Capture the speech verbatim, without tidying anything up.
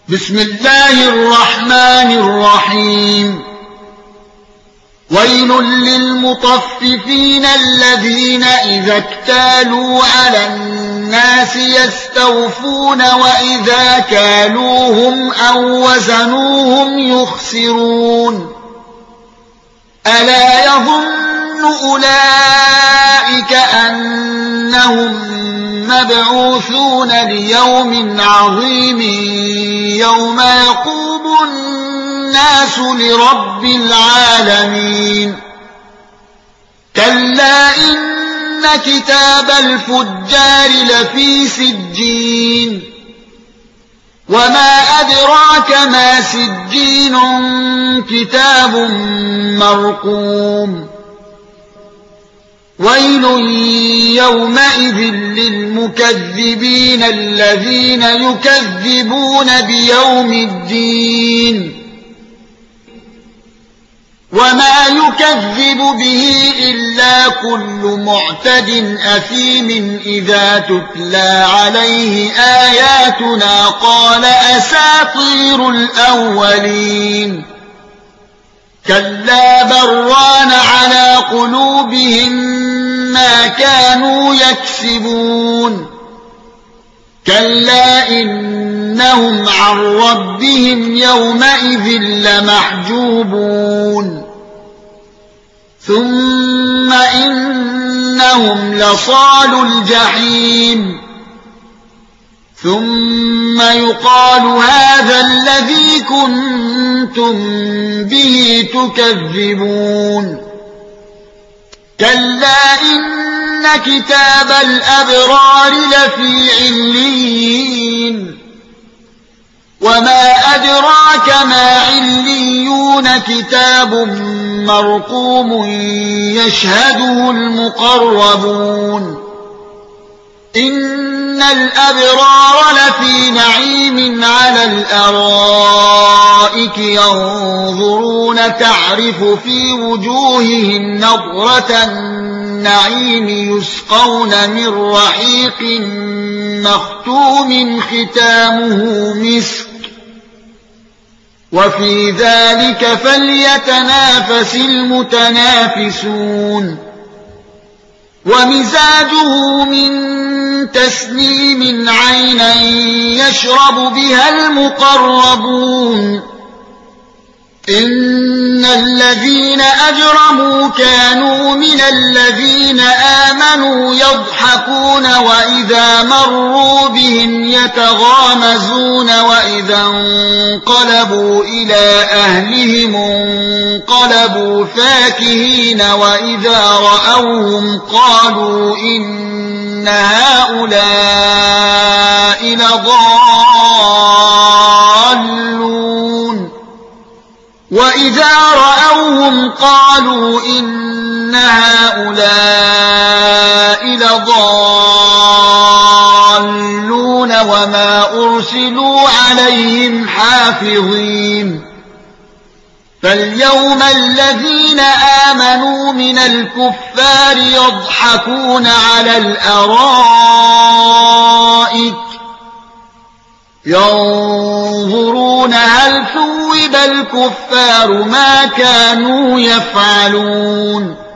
بسم الله الرحمن الرحيم ويل للمطففين الذين إذا اكتالوا على الناس يستوفون وإذا كالوهم أو وزنوهم يخسرون ألا يظن أولئك أنهم مبعوثون ليوم عظيم يوم يقوم الناس لرب العالمين كلا إن كتاب الفجار لفي سجين وما أدراك ما سجين كتاب مرقوم ويل يومئذ للمكذبين الذين يكذبون بيوم الدين وما يكذب به إلا كل معتد أثيم إذا تتلى عليه آياتنا قال أساطير الأولين كلا بران على قلوبهم ما كانوا يكسبون كلا إنهم عن ربهم يومئذ لمحجوبون ثم إنهم لصالو الجحيم ثم يقال هذا الذي كنتم به تكذبون كلا إن كتاب الأبرار لفي عليين وما أدراك ما عليون كتاب مرقوم يشهده المقربون إن الأبرار لفي نعيم على الأرائك ينظرون تعرف في وجوههم نضرة النعيم يسقون من رحيق مختوم ختامه مسك وفي ذلك فليتنافس المتنافسون ومزاجه من تسنيم عينا يشرب بها المقربون إن الذين أجرموا كانوا من الذين آمنوا يضحكون وإذا مروا بهم يتغامزون وإذا انقلبوا إلى أهلهم انقلبوا فاكهين وإذا رأوهم قالوا إن هؤلاء لضالون وإذا رأوهم قالوا إن هؤلاء لضالون وما أرسلوا عليهم حافظين فاليوم الذين آمنوا من الكفار يضحكون على الأرائك ينظرون هل ثوب الكفار ما كانوا يفعلون